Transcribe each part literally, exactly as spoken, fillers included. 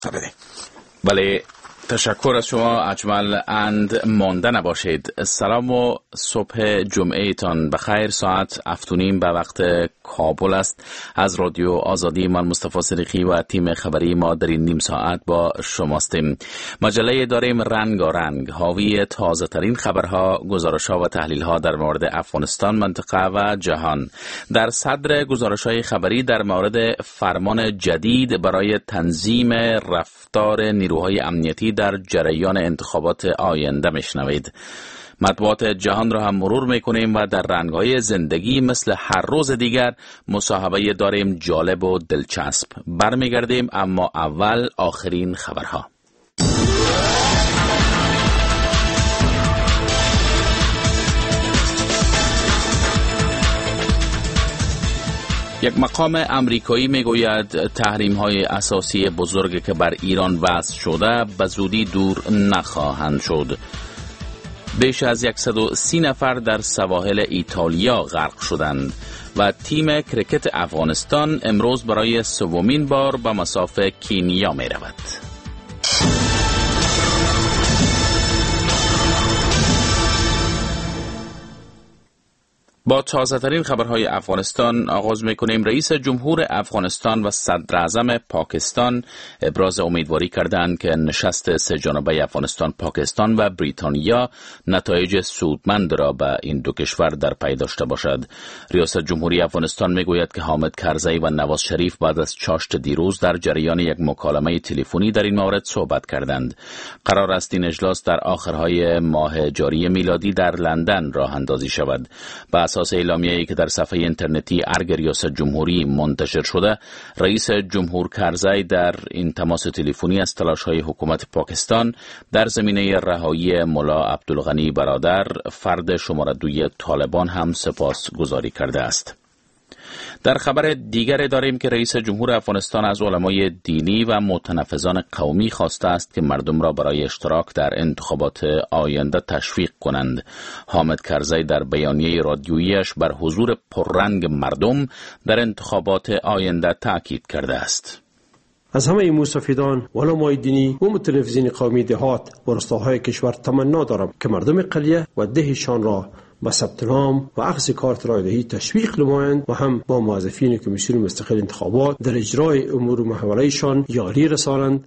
بله، تشکر از شما. اجمل اند مانده نباشید. سلام و صبح جمعه تان بخیر. ساعت افتونیم به وقت کابل است. از رادیو آزادی من مصطفی صدیقی و تیم خبری ما در این نیم ساعت با شماستیم. مجله داریم رنگارنگ، حاوی تازه ترین خبرها، گزارش‌ها و تحلیل‌ها در مورد افغانستان، منطقه و جهان. در صدر گزارش‌های خبری در مورد فرمان جدید برای تنظیم رفتار نیروهای امنیتی در جریان انتخابات آینده میشنوید. مطبوعات جهان را هم مرور میکنیم و در رنگ‌های زندگی مثل هر روز دیگر مصاحبه داریم جالب و دلچسب. برمیگردیم، اما اول آخرین خبرها. یک مقام امریکایی میگوید تحریم‌های اساسی بزرگی که بر ایران وضع شده به زودی دور نخواهند شد. بیش از صد و سی نفر در سواحل ایتالیا غرق شدند و تیم کرکت افغانستان امروز برای سومین بار به مصاف کینیا می رود. با تازه ترین خبرهای افغانستان آغاز می‌کنیم. رئیس جمهور افغانستان و صدر اعظم پاکستان ابراز امیدواری کردند که نشست سه جانبه افغانستان، پاکستان و بریتانیا نتایج سودمند را به این دو کشور در پی داشته باشد. ریاست جمهوری افغانستان میگوید که حامد کرزی و نواز شریف بعد از چاشت دیروز در جریان یک مکالمه تلفنی در این مورد صحبت کردند. قرار است این اجلاس در آخرهای ماه جاری میلادی در لندن راه اندازی شود. با اساس اعلامیه‌ای که در صفحه اینترنتی ارگ ریاست جمهوری منتشر شده، رئیس جمهور کرزی در این تماس تلفنی از تلاش‌های حکومت پاکستان در زمینه رهایی ملا عبدالغنی برادر، فرد شماره دوی طالبان، هم سپاسگزاری کرده است. در خبر دیگر داریم که رئیس جمهور افغانستان از علمای دینی و متنفذان قومی خواسته است که مردم را برای اشتراک در انتخابات آینده تشویق کنند. حامد کرزی در بیانیه رادیویی‌اش بر حضور پررنگ مردم در انتخابات آینده تاکید کرده است. از همه مستفیدان و علمای دینی و متنفذین قومی دهات و روستاهای کشور تمنا دارم که مردم قلیه و دهشان را با ثبت نام و اخذ کارت رایدهی تشویق نمایند و هم با موظفین کمیسیون مستقل انتخابات در اجرای امور محوره‌شان یاری رسانند.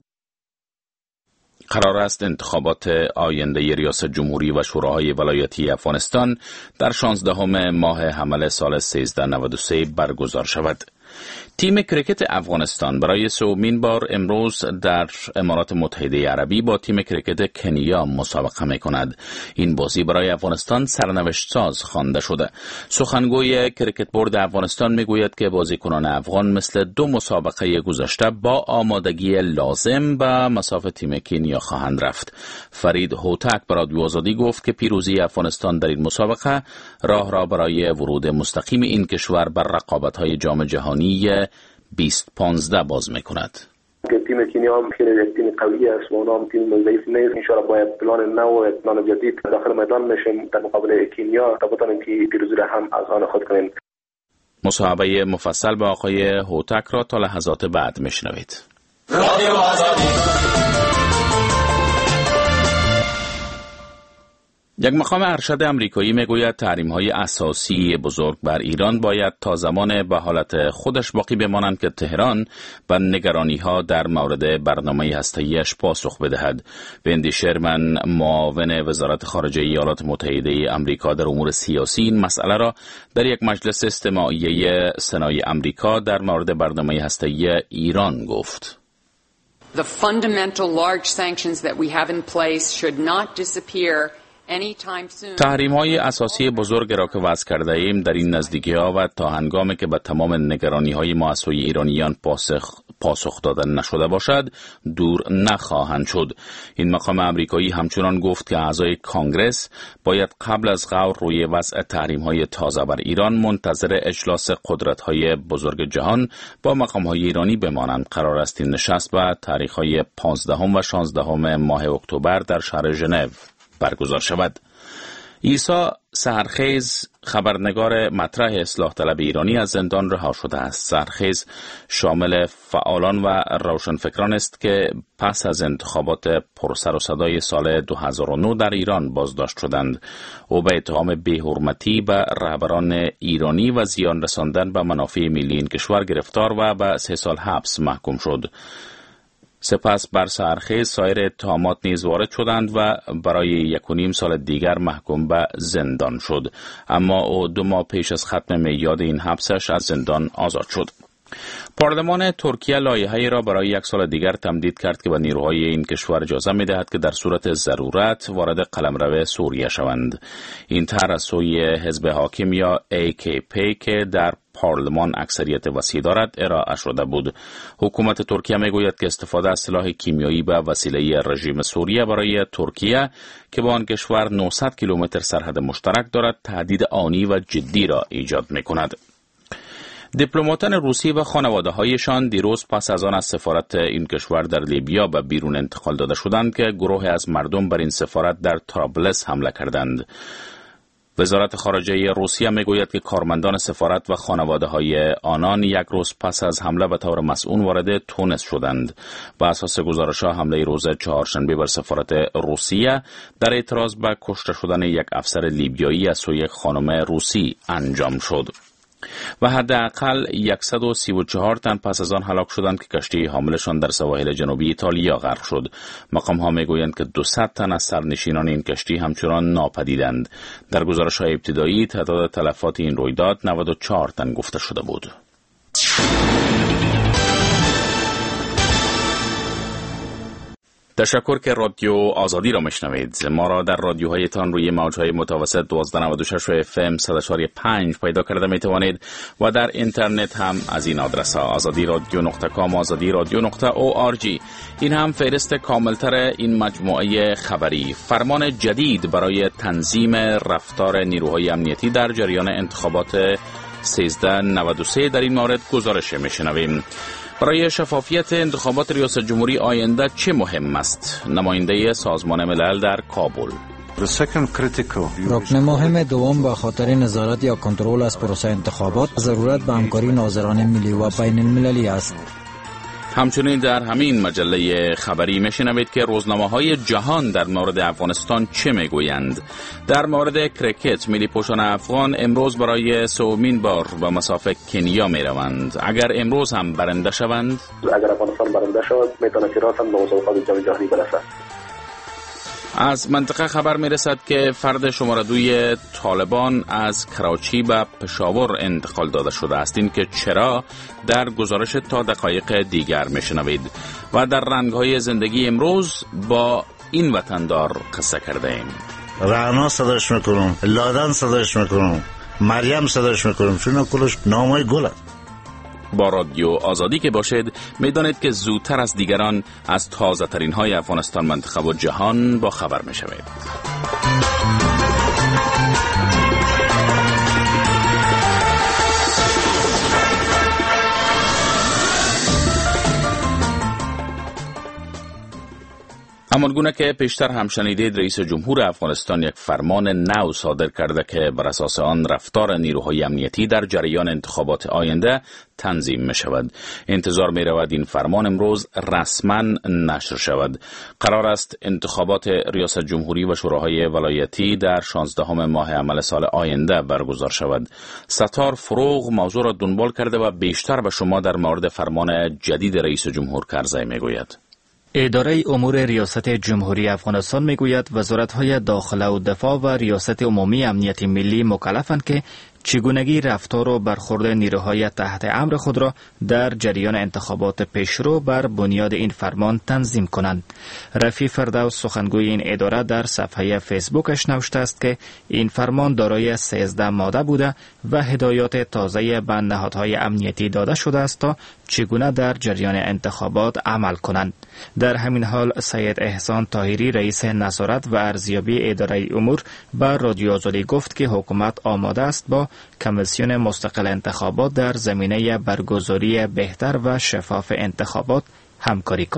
قرار است انتخابات آینده ریاست جمهوری و شوراهای ولایتی افغانستان در شانزدهم ماه حمل سال سیزده نود و سه برگزار شود. تیم کرکت افغانستان برای سومین بار امروز در امارات متحده عربی با تیم کرکت کنیا مسابقه می کند. این بازی برای افغانستان سرنوشت ساز خوانده شده. سخنگوی کرکت بورد افغانستان می گوید که بازیکنان افغان مثل دو مسابقه گذشته با آمادگی لازم به مساف تیم کنیا خواهند رفت. فرید هوتک به رادیو آزادی گفت که پیروزی افغانستان در این مسابقه راه را برای ورود مستقیم این کشور بر رقابت‌های جام جهانی بیست پانزده باز می‌کند. تیم کنیا هم خیلی تیم قوی است و اونها هم تیم ضعیف نیست. انشاءالله با پلان نو و پلان جدید داخل میدان میشیم در مقابل کنیا تا بتونیم که پیروزی را هم از آن خود کنیم. مصاحبه مفصل با آقای هوتک را تا لحظات بعد میشنوید. رادیو آزادی. یک مقام ارشد امریکایی میگوید تحریم‌های اساسی بزرگ بر ایران باید تا زمان به حالت خودش باقی بمانند که تهران به نگرانی‌ها در مورد برنامه هسته‌ایش پاسخ بدهد. وندی شرمن، معاون وزارت خارجه ایالات متحده آمریکا در امور سیاسی، این مسئله را در یک مجلس استماعیه سنای آمریکا در مورد برنامه هسته‌ای ایران گفت. The fundamental large sanctions that we have in place should not disappear. تحریم‌های اساسی بزرگ را که وضع کرده ایم در این نزدیکی‌ها و تا هنگامی که به تمام نگرانی‌های ما از سوی ایرانیان پاسخ پاسخ داده نشده باشد دور نخواهند شد. این مقام امریکایی همچنان گفت که اعضای کانگرس باید قبل از غور روی وضع تحریم‌های تازه بر ایران منتظر اجلاس قدرت‌های بزرگ جهان با مقام‌های ایرانی بمانند. قرار است این نشست به تاریخ‌های پانزدهم و شانزدهم ماه اکتبر در شهر ژنو برگزار شود. عیسی سحرخیز، خبرنگار مطرح اصلاح طلب ایرانی، از زندان رها شده است. سحرخیز شامل فعالان و روشنفکران است که پس از انتخابات پرسر و صدای سال دو هزار و نه در ایران بازداشت شدند. او به اتهام بی‌حرمتی به رهبران ایرانی و زیان رساندن به منافع ملی این کشور گرفتار و به سه سال حبس محکوم شد. سپس بر سحرخیز سایر اتهامات نیز وارد شدند و برای یک و نیم سال دیگر محکوم به زندان شد، اما او دو ماه پیش از ختم میعاد این حبسش از زندان آزاد شد. پارلمان ترکیه لایحه‌ای را برای یک سال دیگر تمدید کرد که به نیروهای این کشور اجازه می‌دهد که در صورت ضرورت وارد قلمرو سوریه شوند. این طرح از سوی حزب حاکم یا ای کی پی که در پارلمان اکثریت وسیع دارد ارائه شده بود. حکومت ترکیه میگوید که استفاده از سلاح کیمیایی به وسیله رژیم سوریه برای ترکیه که با آن کشور نهصد کیلومتر سرحد مشترک دارد تهدید آنی و جدی را ایجاد می‌کند. دیپلماتان روسی و خانواده‌هایشان دیروز پس از آن از سفارت این کشور در لیبیا به بیرون انتقال داده شدند که گروه از مردم بر این سفارت در طرابلس حمله کردند. وزارت خارجه روسیه میگوید که کارمندان سفارت و خانواده‌های آنان یک روز پس از حمله به طور مسئول وارد تونس شدند. بر اساس گزارش‌ها حمله روز چهارشنبه بر سفارت روسیه در اعتراض به کشته شدن یک افسر لیبیایی از سوی یک خانم روسی انجام شد. و حداقل صد و سی و چهار تن پس از آن هلاک شدند که کشتی حاملشان در سواحل جنوبی ایتالیا غرق شد. مقام‌ها میگویند که دویست تن از سرنشینان این کشتی همچنان ناپدیدند. در گزارش‌های ابتدایی تعداد تلفات این رویداد نود و چهار تن گفته شده بود. تشکر که رادیو آزادی را میشنوید. ما را در رادیوهایتان روی موجهای متوسط دوازده نود و شش و اف ام صد و چهار و پنج پیدا کرده می توانید و در اینترنت هم از این آدرس ها آزادی رادیو نقطه کام، آزادی رادیو نقطه او آر جی. این هم فهرست کاملتر این مجموعه خبری. فرمان جدید برای تنظیم رفتار نیروهای امنیتی در جریان انتخابات سیزده نود و سه در این مورد گزارش میشنویم. برای شفافیت انتخابات ریاست جمهوری آینده چه مهم است؟ نماینده سازمان ملل در کابل. رکن مهم دوم به خاطر نظارت یا کنترل از پروسه انتخابات ضرورت به همکاری ناظران ملی و بین المللی است. همچنین در همین مجله خبری میشنوید که روزنامه‌های جهان در مورد افغانستان چه میگویند. در مورد کرکت ملی پوشان افغان امروز برای سومین بار به مسافه کنیا میروند. اگر امروز هم برنده شوند، اگر افغانستان برنده شود میتونه که راست هم به مسابقات جام جهانی برسد. از منطقه خبر میرسد که فرد شماره دوی طالبان از کراچی به پشاور انتقال داده شده است. این که چرا در گزارش تا دقایق دیگر میشنوید. و در رنگهای زندگی امروز با این وطندار قصه کرده ایم. رعنا صداش میکنم، لادن صداش میکنم، مریم صداش میکنم، چون کلش نامای گل است. با رادیو آزادی که باشید میدانید که زودتر از دیگران از تازه ترین های افغانستان، منطقه و جهان با خبر می شوید. همانگونه که پیشتر هم شنیدید، رئیس جمهور افغانستان یک فرمان نو صادر کرده که بر اساس آن رفتار نیروهای امنیتی در جریان انتخابات آینده تنظیم می شود. انتظار می رود این فرمان امروز رسما نشر شود. قرار است انتخابات ریاست جمهوری و شوراهای ولایتی در شانزدهم ماه عمل سال آینده برگزار شود. ستار فروغ موضوع را دنبال کرده و بیشتر به شما در مورد فرمان جدید رئیس جمهور کرزی می گوید. اداره امور ریاست جمهوری افغانستان میگوید وزارت‌های داخله و دفاع و ریاست عمومی امنیت ملی مکلفند که چگونگی رفتار و برخورد نیروهای تحت امر خود را در جریان انتخابات پیشرو بر بنیاد این فرمان تنظیم کنند. رفیع فردوس سخنگوی این اداره در صفحه فیسبوکش نوشته است که این فرمان دارای سیزده ماده بوده و هدایات تازه به نهادهای امنیتی داده شده است تا چگونه در جریان انتخابات عمل کنند. در همین حال سید احسان طاهری رئیس نظارت و ارزیابی اداره امور به رادیو آزادی گفت که حکومت آماده است با کمیسیون مستقل انتخابات در زمینه برگزاری بهتر و شفاف انتخابات همکاری کند.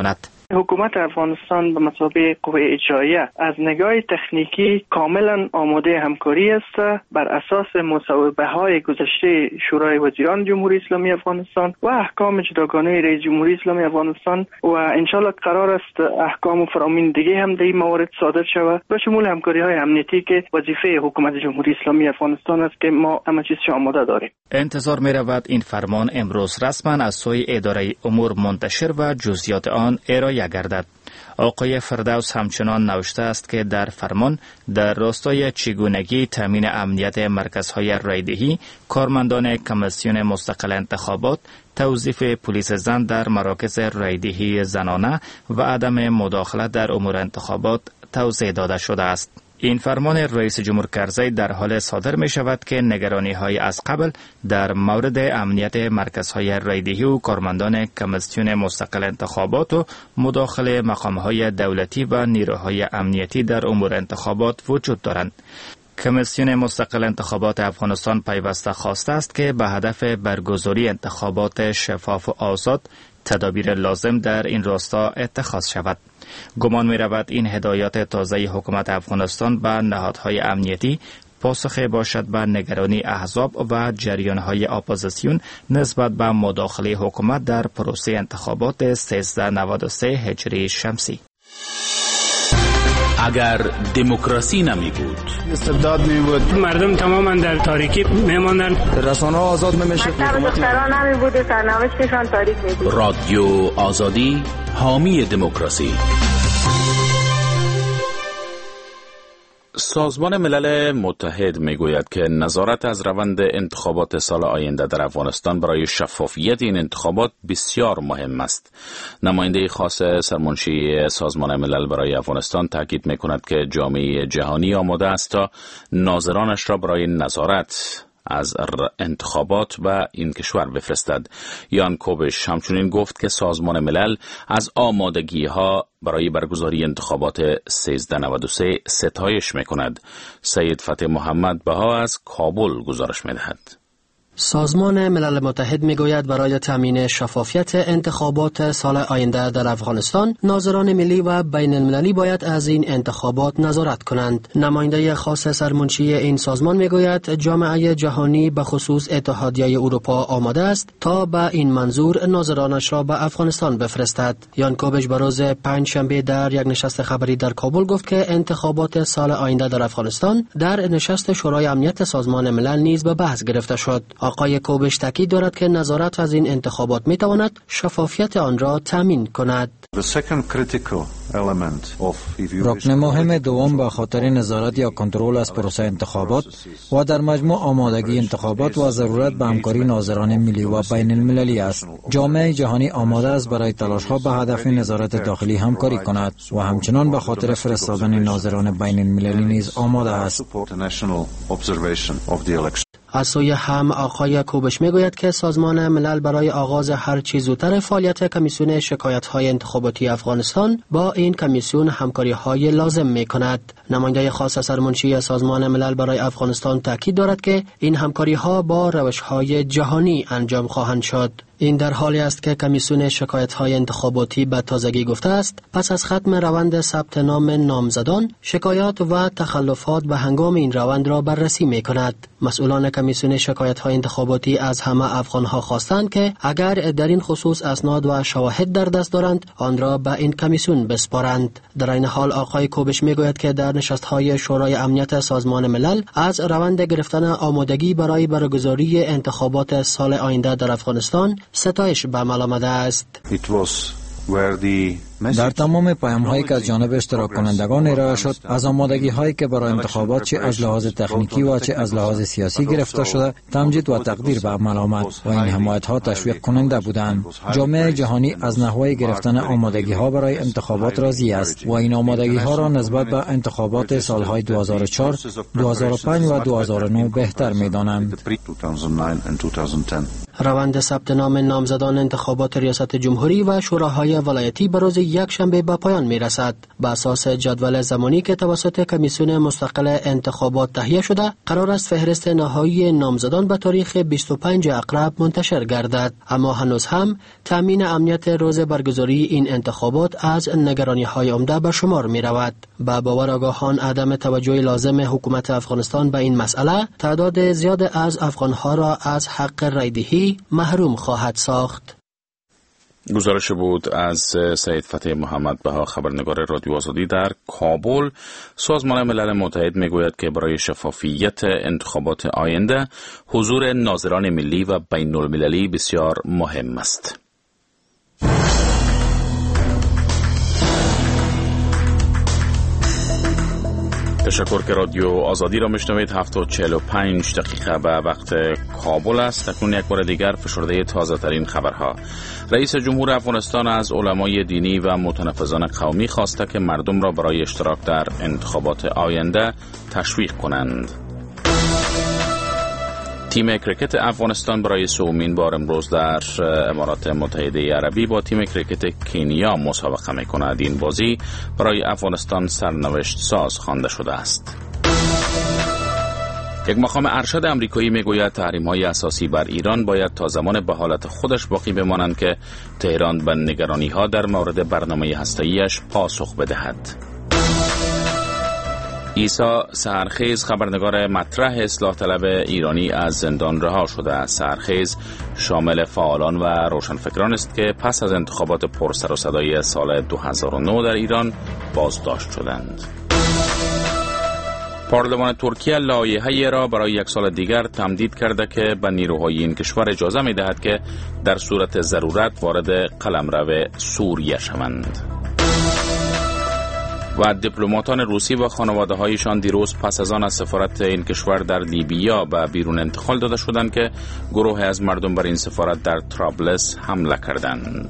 حکومت افغانستان به مثابه قوه اجراییه از نگاه تکنیکی کاملا آماده همکاری است بر اساس مصوبه های گذشته شورای وزیران جمهوری اسلامی افغانستان و احکام جداگانه رئیس جمهوری اسلامی افغانستان و انشالله قرار است احکام و فرامین دیگه هم در این موارد صادر شود به شمول همکاری های امنیتی که وظیفه حکومت جمهوری اسلامی افغانستان است که ما همه چیز آماده داریم. انتظار می رود این فرمان امروز رسما از سوی اداره امور منتشر و جزئیات آن ارائه گردد. آقای فردوس همچنان نوشته است که در فرمان در راستای چگونگی تامین امنیت مرکزهای رایدهی، کارمندان کمیسیون مستقل انتخابات، توظیف پلیس زن در مراکز رایدهی زنانه و عدم مداخله در امور انتخابات توضیح داده شده است. این فرمان رئیس جمهور کرزی در حال صادر می شود که نگرانی های از قبل در مورد امنیت مرکزهای رایدهی و کارمندان کمیسیون مستقل انتخابات و مداخله مقام های دولتی و نیروهای امنیتی در امور انتخابات وجود دارند. کمیسیون مستقل انتخابات افغانستان پیوسته خواسته است که به هدف برگزاری انتخابات شفاف و آزاد تدابیر لازم در این راستا اتخاذ شود. گمان می رود این هدایات تازه حکومت افغانستان به نهادهای امنیتی پاسخی باشد به نگرانی احزاب و جریانهای اپوزیسیون نسبت به مداخله حکومت در پروسه انتخابات سیزده نود و سه هجری شمسی. اگر دموکراسی نمی بود، استبداد می بود، مردم تماما در تاریکی می ماندن، رسانه آزاد می میشد، دختران نمی بود، سرنوشتشان تاریک می بود. رادیو آزادی حامی دموکراسی. سازمان ملل متحد میگوید که نظارت از روند انتخابات سال آینده در افغانستان برای شفافیت این انتخابات بسیار مهم است. نماینده خاص سرمنشی سازمان ملل برای افغانستان تاکید میکند که جامعه جهانی آماده است تا ناظرانش را برای نظارت از انتخابات و این کشور بفرستد. یان کوبش همچنین گفت که سازمان ملل از آمادگی ها برای برگزاری انتخابات سیزده نود و سه ستایش میکند. سید فتح محمد بها از کابل گزارش میدهد. سازمان ملل متحد میگوید برای تامین شفافیت انتخابات سال آینده در افغانستان، ناظران ملی و بین المللی باید از این انتخابات نظارت کنند. نماینده خاص سرمنشی این سازمان میگوید جامعه جهانی به خصوص اتحادیه اروپا آماده است تا به این منظور ناظرانش را به افغانستان بفرستد. یان کوبش به روز پنج شنبه در یک نشست خبری در کابل گفت که انتخابات سال آینده در افغانستان در نشست شورای امنیت سازمان ملل نیز به بحث گرفته شد. آقای کوبش تاکید دارد که نظارت از این انتخابات می تواند شفافیت آن را تامین کند. رکن مهم دوم به خاطر نظارت یا کنترل از پروسه انتخابات و در مجموع آمادگی انتخابات و ضرورت به همکاری ناظران ملی و بین المللی است. جامعه جهانی آماده است برای تلاش‌ها به هدف نظارت داخلی همکاری کند و همچنان به خاطر فرستادن ناظران بین المللی نیز آماده است. از سوی هم آقای کوبش میگوید که سازمان ملل برای آغاز هر چه زودتر فعالیت کمیسیون شکایت‌های انتخاباتی افغانستان با این کمیسیون همکاری‌های لازم می‌کند. نماینده خاص سرمنشی سازمان ملل برای افغانستان تاکید دارد که این همکاری‌ها با روش‌های جهانی انجام خواهند شد. این در حالی است که کمیسیون شکایت‌های انتخاباتی به تازگی گفته است پس از ختم روند ثبت نام نامزدان، شکایات و تخلفات به هنگام این روند را بررسی می‌کند. مسئولان کمیسیون شکایت‌های انتخاباتی از همه افغان‌ها خواستند که اگر در این خصوص اسناد و شواهد در دست دارند، آن را به این کمیسیون بسپارند. در این حال آقای کوبش می‌گوید که در نشست‌های شورای امنیت سازمان ملل از روند گرفتن آمادگی برای برگزاری انتخابات سال آینده در افغانستان ستایش به عمل آمده است. در تمام پیام‌هایی که از جانب اشتراک کنندگان ارائه شد، از آمادگی‌هایی که برای انتخابات چه از لحاظ تکنیکی و چه از لحاظ سیاسی گرفته شده، تمجید و تقدیر به عمل آمد و این حمایت‌ها تشویق کننده بودند. جامعه جهانی از نحوه گرفتن آمادگی‌ها برای انتخابات راضی است و این آمادگی‌ها را نسبت به انتخابات سال‌های دو هزار و چهار، دو هزار و پنج و دو هزار و نه بهتر می‌دانند. روند ثبت نام نامزدان انتخابات ریاست جمهوری و شوراهای ولایتی به روز یک شنبه به پایان می رسد. به اساس جدول زمانی که توسط کمیسیون مستقل انتخابات تهیه شده، قرار است فهرست نهایی نامزدان به تاریخ بیست و پنجم اکتبر منتشر گردد، اما هنوز هم تامین امنیت روز برگزاری این انتخابات از نگرانی‌های عمده به شمار می رود. با باور آگاهان عدم توجه لازم حکومت افغانستان به این مسئله تعداد زیاد از افغان‌ها را از حق رایدهی محروم خواهد ساخت. گزارش بود از سید فتح محمد بها، خبرنگار رادیو آزادی در کابل. سازمان ملل متحد میگوید که برای شفافیت انتخابات آینده حضور ناظران ملی و بین المللی بسیار مهم است. تشکر که رادیو آزادی را میشنوید. هفت و چهل و پنج دقیقه به وقت کابل است. اکنون یک بار دیگر فشرده تازه ترین خبرها. رئیس جمهور افغانستان از علمای دینی و متنفذان قومی خواسته که مردم را برای اشتراک در انتخابات آینده تشویق کنند. تیم کرکت افغانستان برای سومین بار امروز در امارات متحده عربی با تیم کرکت کنیا مسابقه می‌کند. این بازی برای افغانستان سرنوشت ساز خوانده شده است. یک مقام ارشد امریکایی میگوید تحریم‌های اساسی بر ایران باید تا زمان به حالت خودش باقی بمانند که تهران به نگرانی‌ها در مورد برنامه هسته‌ایش پاسخ بدهد. عیسی سحرخیز، خبرنگار مطرح اصلاح طلب ایرانی، از زندان رها شده است. سحرخیز شامل فعالان و روشنفکران است که پس از انتخابات پرسر و صدای سال دو هزار و نه در ایران بازداشت شدند. پارلمان ترکیه لایحه‌ای را برای یک سال دیگر تمدید کرده که به نیروهای این کشور اجازه می‌دهد که در صورت ضرورت وارد قلمرو سوریه شوند. و دیپلماتان روسی و خانواده‌هایشان دیروز پس از آن از سفارت این کشور در لیبیا به بیرون انتقال داده شدند که گروه از مردم بر این سفارت در طرابلس حمله کردند.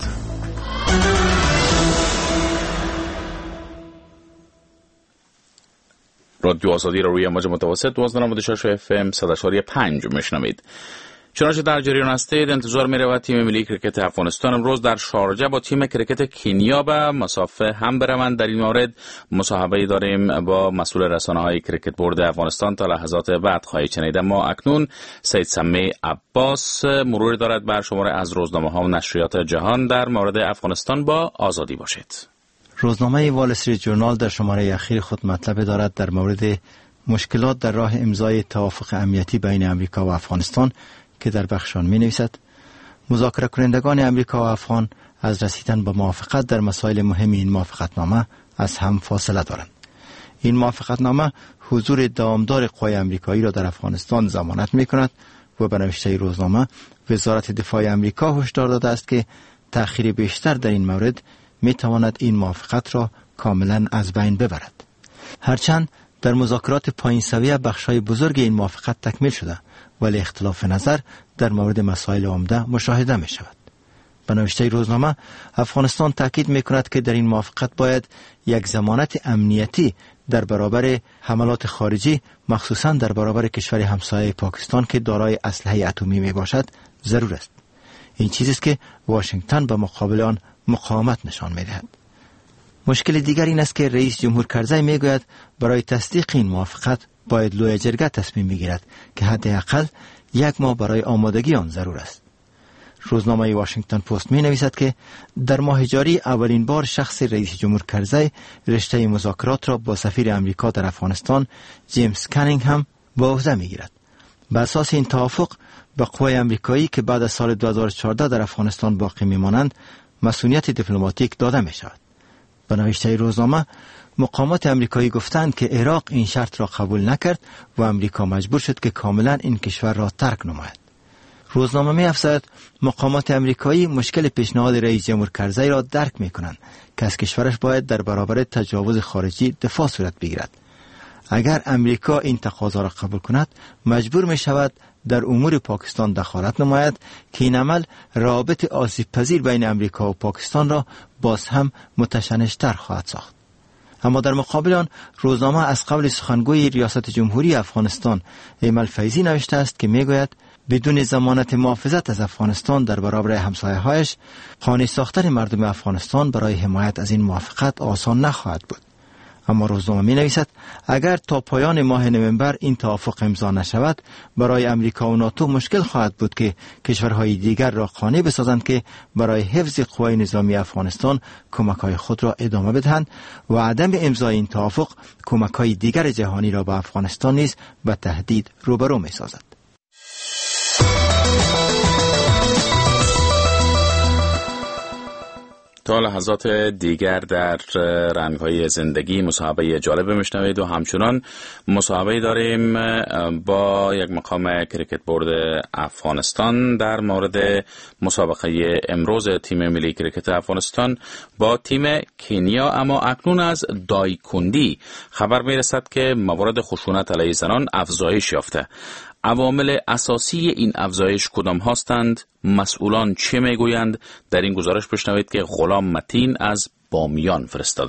رادیو آزادی را روی موج متوسط دوازده و شش اف ام صد و شش و پنج میشنوید. چنانچه در جریان هستید، انتظار می رود تیم ملی کرکت افغانستان امروز در شارجه با تیم کرکت کنیا به مسافه هم بروند. در این مورد مصاحبه داریم با مسئول رسانه‌های کرکت بورد افغانستان. تا لحظات بعد خواهید شنید. ما اکنون سید سمی عباس مرور دارد بر شماره از روزنامه‌ها و نشریات جهان در مورد افغانستان. با آزادی باشید. روزنامه وال استریت جورنال در شماره اخیر خود مطلب دارد در مورد مشکلات در راه امضای توافق امنیتی بین امریکا و افغانستان که در بخشان می نویسد مذاکره کنندگان امریکا و افغان از رسیدن به موافقت در مسائل مهم این موافقتنامه از هم فاصله دارند. این موافقتنامه حضور دوامدار قوای امریکایی را در افغانستان ضمانت می کند و به نوشته روزنامه وزارت دفاع امریکا هشدار داده است که تأخیر بیشتر در این مورد می تواند این موافقت را کاملا از بین ببرد. هرچند در مذاکرات پایین سویه بخشای بزرگ این موافقت تکمیل شده، ولی اختلاف نظر در مورد مسائل عمده مشاهده می شود. به نوشته روزنامه افغانستان تاکید می کند که در این موافقت باید یک ضمانت امنیتی در برابر حملات خارجی، مخصوصا در برابر کشور همسایه پاکستان که دارای اسلحه اتمی می باشد ضرور است. این چیزی است که واشنگتن به مقابل آن مقاومت نشان می دهد. مشکل دیگر این است که رئیس جمهور کرزی می گوید برای تصدیق این موافقت باید لوی جرگه تصمیم بگیرد که حداقل یک ماه برای آمادگی آن ضرور است. روزنامه واشنگتن پست می نویسد که در ماه جاری اولین بار شخص رئیس جمهور کرزی رشته مذاکرات را با سفیر امریکا در افغانستان جیمز کانینگهم به عهده می گیرد. به اساس این توافق به قوای امریکایی که بعد از سال دو هزار و چهارده در افغانستان باقی می مانند مسئولیت دیپلماتیک داده می شود. به نوشته روزنامه مقامات امریکایی گفتند که عراق این شرط را قبول نکرد و امریکا مجبور شد که کاملا این کشور را ترک نماید. روزنامه می افزاید مقامات امریکایی مشکل پیشنهاد رئیس جمهور کرزی را درک می کنند که از کشورش باید در برابر تجاوز خارجی دفاع صورت بگیرد. اگر امریکا این تقاضا را قبول کند مجبور می شود در امور پاکستان دخالت نماید که این عمل روابط آسیب پذیر بین امریکا و پاکستان را باز هم متشنج‌تر خواهد ساخت. اما در مقابل آن روزنامه از قول سخنگوی ریاست جمهوری افغانستان ایمل فیضی نوشته است که میگوید بدون ضمانت محافظت از افغانستان در برابر همسایه‌هایش، خانه ساختن مردم افغانستان برای حمایت از این موافقت آسان نخواهد بود. اما روزنامه می نویسد اگر تا پایان ماه نوامبر این توافق امضا نشود، برای امریکا و ناتو مشکل خواهد بود که کشورهای دیگر را قانع بسازند که برای حفظ قوای نظامی افغانستان کمک‌های خود را ادامه بدهند و عدم امضای این توافق کمک‌های دیگر جهانی را به افغانستان نیز به تهدید روبرو می سازد. تا لحظات دیگر در رنگ‌های زندگی مصاحبه جالب میشنوید و همچنان مصاحبه داریم با یک مقام کریکت بورد افغانستان در مورد مسابقه امروز تیم ملی کریکت افغانستان با تیم کنیا. اما اکنون از دایکندی خبر میرسد که موارد خشونت علیه زنان افزایش یافته. عوامل اساسی این افزایش کدام هستند؟ مسئولان چه میگویند؟ در این گزارش بشنوید که غلام متین از بامیان فرستاده.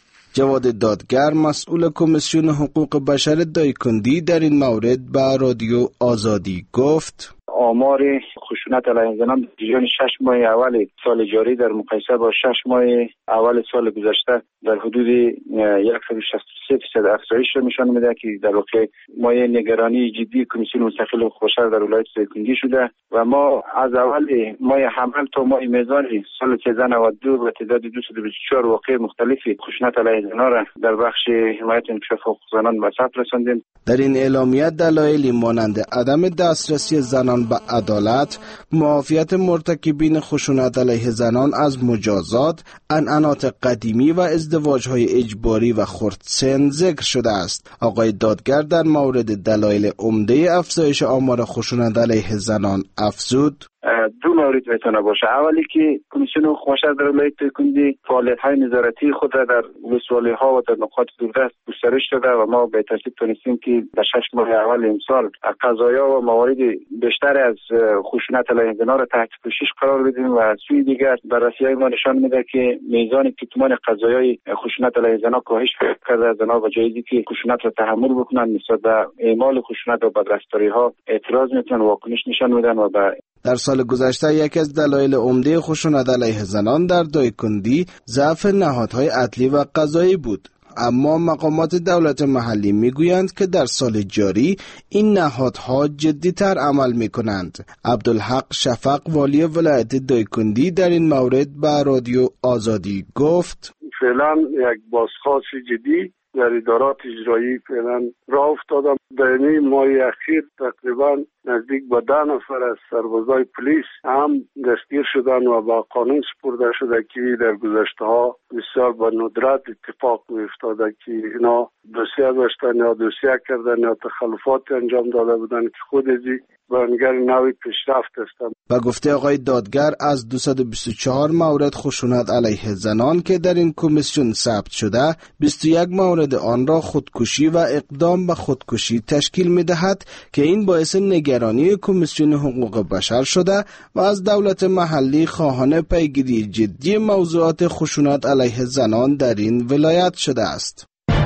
جواد دادگر مسئول کمیسیون حقوق بشر دایکندی در این مورد به رادیو آزادی گفت: آمار خشونت علیه زنان در جریان شش ماه اول سال جاری در مقایسه با شش ماه اول سال گذشته در حدود صد و شصت و سه درصد افزایش را نشان میده که در واقع مایه نگرانی جدی کمیسیون مستقل حقوق بشر در ولایت دایکندی شده و ما از اول ماه حمل تا ماه میزان سال هزار و سیصد و نود و دو به تعداد دویست و بیست و چهار واقعه مختلفی خشونت علیه زنان را در بخش حمایت انکشاف حقوق زنان به ثبت رساندیم. در این اعلامیه دلایلی مانند عدم دسترسی زنان به عدالت، معافیت مرتکبین خشونت علیه زنان از مجازات، عنعنات قدیمی و ازدواج‌های اجباری و خردسن ذکر شده است. آقای دادگر در مورد دلایل عمده افزایش آمار خشونت علیه زنان افزود: دو مورد میتونه باشه. اولی که کمیسیون حقوق بشر در ولایت دایکندی فعالیت‌های نظارتی خود را در ولسوالی‌ها و در نقاط دوردست گسترش داده و ما به ترتیب تونستیم که در شش ماه اول امسال قضایا و موارد بیشتر از خشونت علیه زنان را تحت پوشش قرار بدیم و از سوی دیگر بررسی‌های ما نشان میده که میزان کتمان قضایای خشونت علیه زنان کاهش پیدا کرده. زنان و جایزی که خشونت را تحمل بکنند نسبت به اعمال خشونت و بدرفتاری‌ها اعتراض میکنند، واکنش نشان میدن و به در سال گذشته یکی از دلایل عمده خشونت علیه زنان در دایکندی ضعف نهادهای عدلی و قضایی بود. اما مقامات دولت محلی میگویند که در سال جاری این نهادها جدی‌تر عمل میکنند. عبدالحق شفق والی ولایت دایکندی در این مورد به رادیو آزادی گفت: فعلا یک بازخواست جدی در ادارات اجرایی فعلا راه افتادم. در این ماه اخیر تقریبا نزدیک به ده نفر از سربازای پلیس هم دستگیر شدن و با قانون سپرده شده که در گذشته ها بسیار با ندرت اتفاق می افتاده که اینا دوسیه داشتن یا دوسیه کردن یا تخلفات انجام داده بودن که خود ازی بیانگر نوی پیشرفت هستند. و گفته آقای دادگر از دویست و بیست و چهار مورد خشونت علیه زنان که در این کمیسیون ثبت شده، بیست و یک مورد آن را خودکشی و اقدام به خودکشی تشکیل می دهد که این باعث نگرانی کمیسیون حقوق بشر شده و از دولت محلی خواهان پیگیری جدی موضوعات خشونت علیه زنان در این ولایت شده است.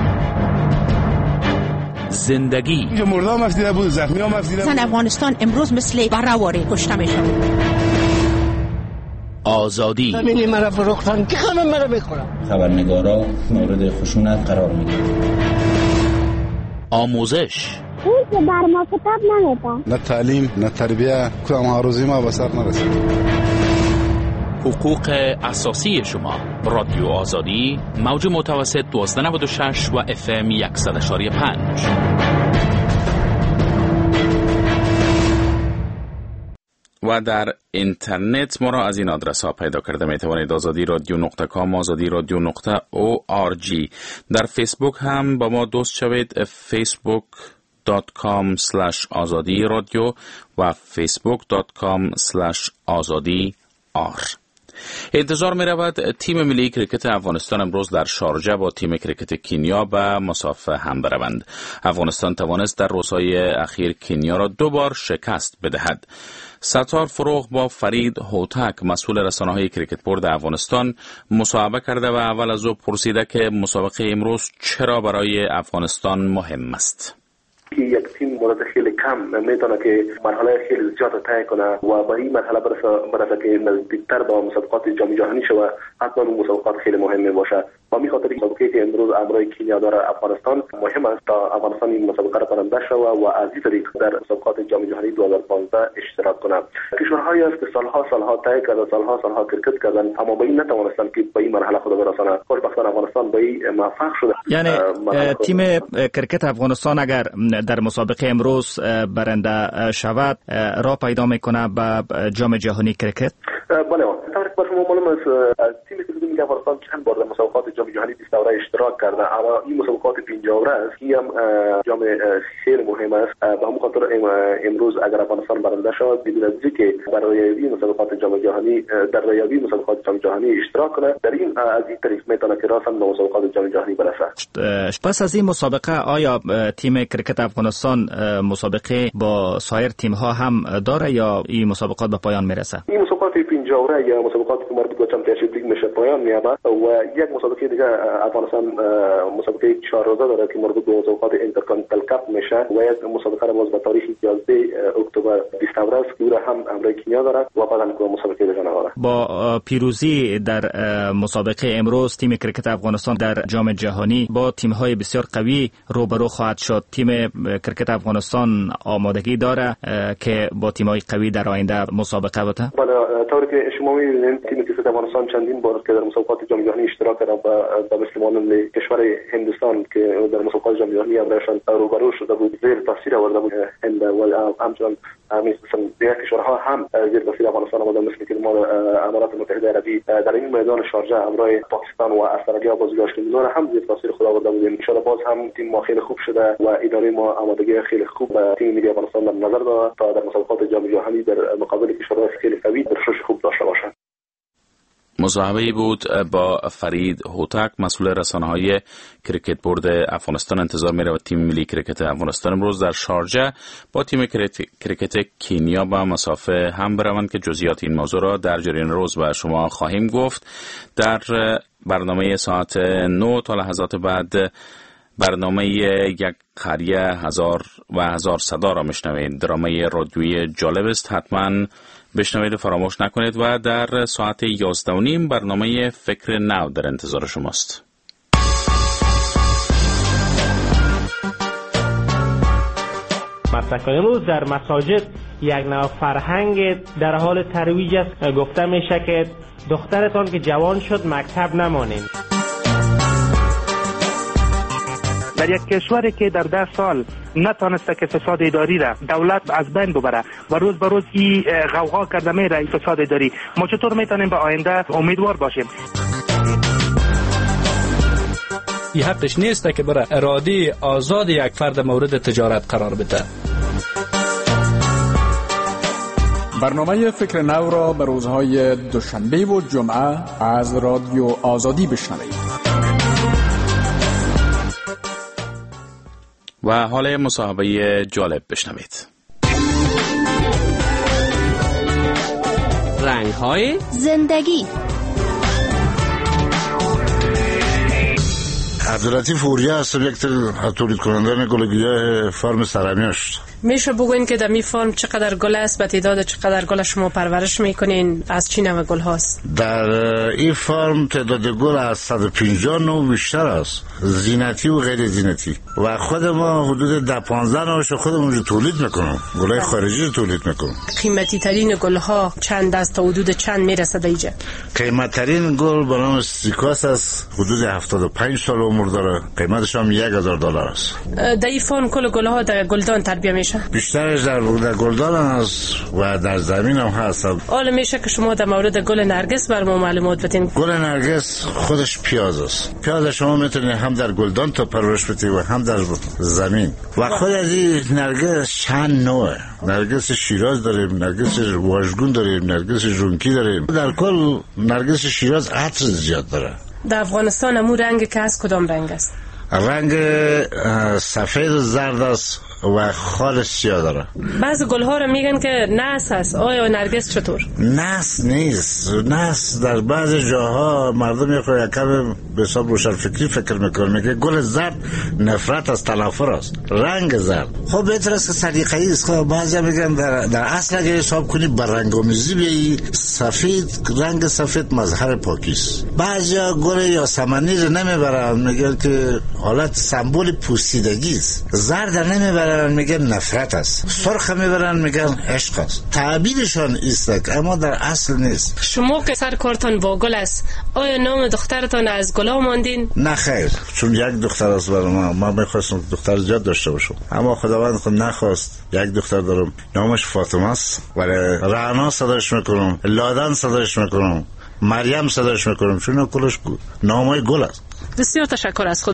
زندگی مردا مفدیده بود، زخمی ها مفدیده بود. زن افغانستان امروز مثل برهواره کشته میشن. آزادی همینی مرا فروختن که همه مرا بخورم. خبرنگارا مورد خشونت قرار میگیرن. آموزش اون که بر ما کتاب نمیده. نه تعلیم نه تربیه، کدام آرزوی ما به سر نرسید. حقوق اساسی شما. رادیو آزادی، موج متوسط دوازده نود و شش و اف ام صد و پنج. و در اینترنت ما را از این آدرس ها پیدا کرده می توانید: آزادی رادیو نقطه کام، آزادی رادیو نقطه او آر جی. در فیسبوک هم با ما دوست شوید: فیسبوک دات کام سلش آزادی رادیو و فیسبوک دات کام سلش آزادی آر. انتظار می رود تیم ملی کریکت افغانستان امروز در شارجه با تیم کریکت کنیا به مسافه هم بروند. افغانستان توانست در روزهای اخیر کنیا را دو بار شکست بدهد. ستار فروغ با فرید هوتک مسئول رسانه‌های کریکت بورد افغانستان مصاحبه کرده و اول از او پرسیده که مسابقه امروز چرا برای افغانستان مهم است. یک تیم مدت خیلی کم میتونه که مرحله خیلی زیاد طی کنه و به این مرحله برسه برسه که نزدیکتر به مسابقات جام جهانی شوه. حتما اون مسابقات خیلی مهم باشه. با می خاطر مسابقه که امروز امروز کینیا داره افغانستان مهم است تا افغانستان این مسابقه را برنده شوه و از این طریق در مسابقات جام جهانی دو هزار و پانزده اشتراک کنه. کشورهایی است که سالها سالها طی کردن، سالها سالها کرکت کردن، اما به این نتوانستن که به این مرحله خود برسانه. خوشبختانه افغانستان به این موفق شده. یعنی تیم کرکت افغانستان اگر در مسابقه امروز برنده شود راه پیدا میکنه به جام جهانی کرکت؟ بله، طبعا شما معلوم است تیمی که میگه افغانستان چند بار در مسابقات جام جهانی بیست دوره اشتراک کرده، اما این مسابقات پنجاه دوره است که هم جام خیلی مهم است. به همون خاطر امروز اگر افغانستان برنده شود بدون از اینکه برای این مسابقات جام جهانی در ریاضی مسابقات جام جهانی اشتراک کنه، در این از این طریق میتونه که راساً به مسابقات جام جهانی برسه. پس از این مسابقه آیا تیم کرکت افغانستان مسابقه با سایر تیم ها هم داره یا این مسابقات به پایان میرسه؟ این مسابقات پنجاه دوره یا مسابقاتی که مربوط به چمپیونشیپ لیگ میشه پایان میابه و یک مسابقه دیگه افغانستان مسابقه چهار روزه داره که مربوط به مسابقات اینترکانتیننتال کاپ میشه و یک مسابقه را باز به تاریخ یازده اکتبر بیست دوره است که هم امروز کینیا داره و بعد هم مسابقه دیگه داره. با پیروزی در مسابقه امروز تیم کرکت افغانستان در جام جهانی با تیم های بسیار قوی روبرو خواهد شد. تیم کرکت افغانستان آمادگی داره که با تیم های قوی در آینده مسابقه بده؟ بله، طوری که شما می‌بینید تیم کرکت افغانستان چندین بار که در مسابقات جام جهانی اشتراک کرده و به مسلمانان کشور هندوستان که در مسابقات جام جهانی امرشان روبرو شده بود زیر تاثیر آورده بود هند و همچنان مثلا دیگر کشورها هم زیر تاثیر افغانستان آمده، مثل که ما امارات متحده عربی در این میدان شارجه امروز پاکستان و استرالیا بازی داشتیم، اونا هم زیر تاثیر خود آورده بود. ان شاء الله باز هم تیم ما خیلی خوب شده و اداره ما آمادگی خیلی خوب به تیم ملی افغانستان در نظر داد تا در مسابقات جام جهانی در مقابل کشورهای خیلی قوی درخشش خوب داشته باشند. مصاحبه‌ای بود با فرید هوتک، مسئول رسانه‌های کرکت بورد افغانستان. انتظار می‌ره تیم ملی کرکت افغانستان امروز در شارجه با تیم کرکت کینیا با مسافه هم بروند که جزئیات این موضوع را در جریان روز به شما خواهیم گفت. در برنامه ساعت نه تا لحظات بعد برنامه یک قریه هزار و هزار صدا را میشنوید. درامه رادیویی جالب است، حتما بشنوید، فراموش نکنید. و در ساعت یازده و نیم برنامه فکر نو در انتظار شماست. مسلک امروز در مساجد یک نوع فرهنگ در حال ترویج است. گفته میشه که دخترتان که جوان شد مکتب نمانید. در یک کشوری که در ده سال نتانسته که فساد اداری را دولت از بین ببره و روز به روز این غوغا کرده میره این فساد اداری، ما چطور میتونیم به آینده امیدوار باشیم؟ این حقش نیست که برای اراده آزاد یک فرد مورد تجارت قرار بده. برنامه فکر نو را به روزهای دوشنبه و جمعه از رادیو آزادی بشنوید. و حال مصاحبه جالب بشنوید. رنگ‌های زندگی. عبداللطیف اوریا هستم، یک تولید کننده گلگیاه فارم سرمیاشت. میشه بگوین که در می فرم چقدر گل است، به تعداد چقدر گل شما پرورش میکنین، از چی نوع گل هاست؟ در این فارم تعداد گل از صد و پنجاه نوع بیشتر است، زینتی و غیر زینتی، و خود ما حدود ده پانزده نوعش خودمون رو تولید میکنم، گلای خارجی رو تولید میکنم. قیمتی ترین گل ها چند است تا حدود چند میرسه اینجا؟ قیمت ترین گل به نام استریکاس است، حدود هفتاد و پنج سال عمر داره، قیمتش هم یک هزار دلار است. در این فارم کل گل ها در گلدان تربیه میشه؟ بیشترش در در گلدان است و در زمین هم هست. حالا میشه که شما در مورد گل نرگس بر ما معلومات بدین؟ گل نرگس خودش پیاز است. پیاز شما میتونید هم در گلدان تا پرورش بدید و هم در زمین. و خود از این نرگس چند نوعه. نرگس شیراز داریم، نرگس واژگون داریم، نرگس ژونکی داریم. در کل نرگس شیراز عطر زیاد داره. در افغانستان همون رنگ که از کدام رنگ است؟ رنگ سفید و زرد است و خالص سیاه داره. بعض گلها رو میگن که نس هست. آیا نرگس چطور؟ نس نیست. نس در بعض جاها مردم یک کم به حساب روشنفکری فکر میکنه، میگه گل زرد نفرت از تنفر است، رنگ زرد. خب بهتر است که سلیقه‌ای است. خب بعضی میگن در, در اصل اگر حساب کنی بر رنگ‌آمیزی بیایی، سفید، رنگ سفید مظهر پاکی است. بعضیا گل یاسمنی رو نمیبرن، میگن که حالت سمبل پوسیدگی است. زرد نمیبرن، میگن نفرت است. سرخ میبرن، میگن عشق است. تعبیرشان است اما در اصل نیست. شما که سر کارتان با گل است، آیا نام دخترتان از گلا ماندین؟ نه خیر، چون یک دختر است برای ما. ما میخواستم دختر زیاد داشته باشم، اما خداوند خود نخواست. یک دختر دارم، نامش فاطمه است، ولی رعنا صداش میکنم، لادن صداش میکنم، مریم صداش میکنم، چون کلش نامای گل است. بسیار تشکر از خود.